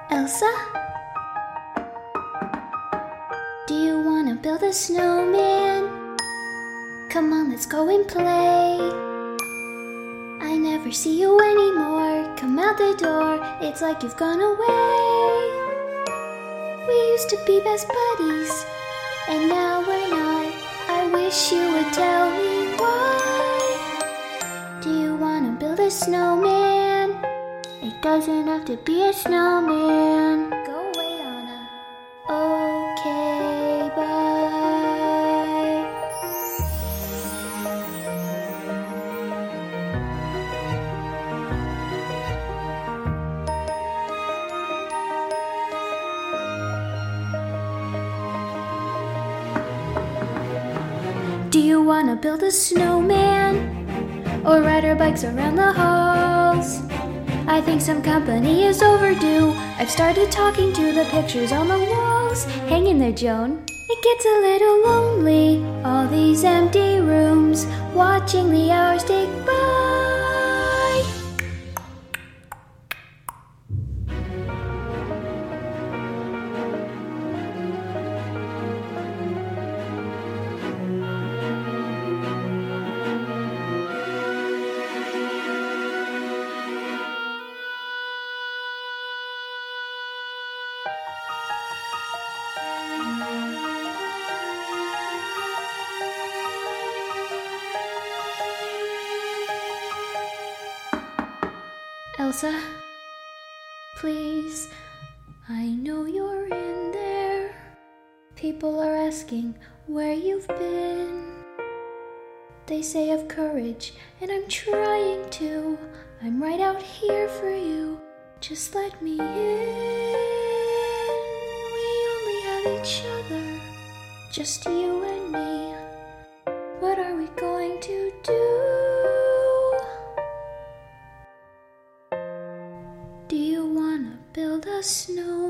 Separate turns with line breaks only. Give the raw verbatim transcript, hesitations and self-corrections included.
Elsa? Do you wanna build a snowman? Come on, let's go and play. I never see you anymore. Come out the door, it's like you've gone away. We used to be best buddies, and now we're not. I wish you would tell me why. Do you wanna build a snowman? It doesn't have to be a snowman. Go away, Anna. Okay, bye. Do you wanna build a snowman? Or ride our bikes around the halls? I think some company is overdue. I've started talking to the pictures on the walls. Hang in there, Joan. It gets a little lonely, all these empty rooms, watching the hours tick by. Elsa, please, I know you're in there. People are asking where you've been. They say have courage, and I'm trying to. I'm right out here for you. Just let me in. We only have each other, just you and me. What are we going to do? Do you wanna build a snow?